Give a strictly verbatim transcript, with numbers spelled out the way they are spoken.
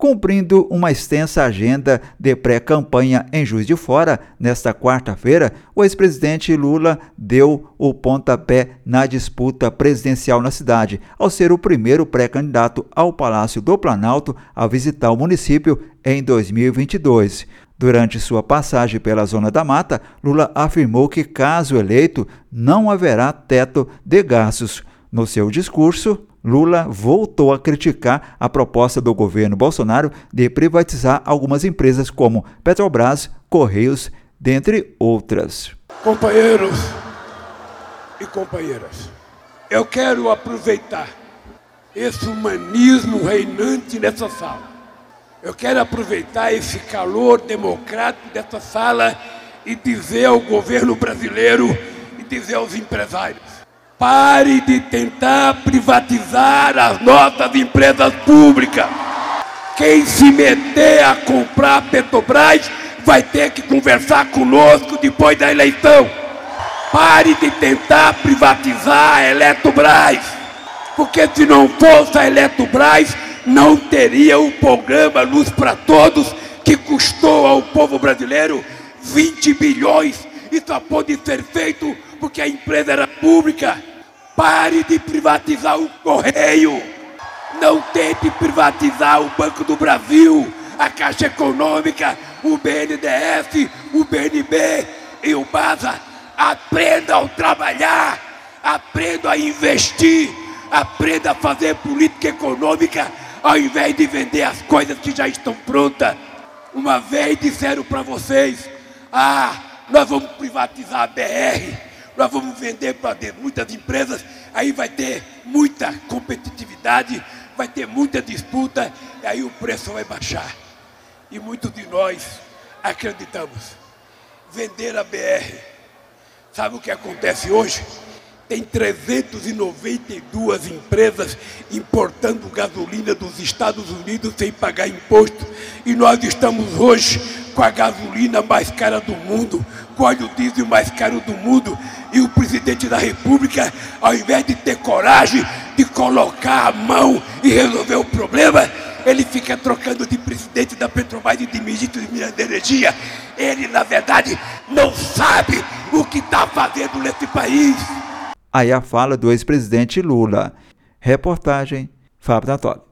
Cumprindo uma extensa agenda de pré-campanha em Juiz de Fora, nesta quarta-feira, o ex-presidente Lula deu o pontapé na disputa presidencial na cidade, ao ser o primeiro pré-candidato ao Palácio do Planalto a visitar o município em dois mil e vinte e dois. Durante sua passagem pela Zona da Mata, Lula afirmou que, caso eleito, não haverá teto de gastos. No seu discurso, Lula voltou a criticar a proposta do governo Bolsonaro de privatizar algumas empresas como Petrobras, Correios, dentre outras. Companheiros e companheiras, eu quero aproveitar esse humanismo reinante nessa sala. Eu quero aproveitar esse calor democrático dessa sala e dizer ao governo brasileiro e dizer aos empresários: pare de tentar privatizar as nossas empresas públicas. Quem se meter a comprar a Petrobras vai ter que conversar conosco depois da eleição. Pare de tentar privatizar a Eletrobras, porque se não fosse a Eletrobras, não teria o programa Luz para Todos, que custou ao povo brasileiro vinte bilhões e só pôde ser feito porque a empresa era pública. Pare de privatizar o Correio. Não tente privatizar o Banco do Brasil, a Caixa Econômica, o B N D E S, o B N B e o BASA. Aprendam a trabalhar, aprendam a investir, aprendam a fazer política econômica ao invés de vender as coisas que já estão prontas. Uma vez disseram para vocês: ah, nós vamos privatizar a B R, nós vamos vender para muitas empresas, aí vai ter muita competitividade, vai ter muita disputa, e aí o preço vai baixar. E muitos de nós acreditamos. Vender a B R. Sabe o que acontece hoje? Tem trezentas e noventa e duas empresas importando gasolina dos Estados Unidos sem pagar imposto. E nós estamos hoje com a gasolina mais cara do mundo, com o óleo diesel mais caro do mundo. E o presidente da República, ao invés de ter coragem de colocar a mão e resolver o problema, ele fica trocando de presidente da Petrobras e de ministro de Minas e Energia. Ele, na verdade, não sabe o que está fazendo nesse país. Aí a fala do ex-presidente Lula. Reportagem Fábio Natoli.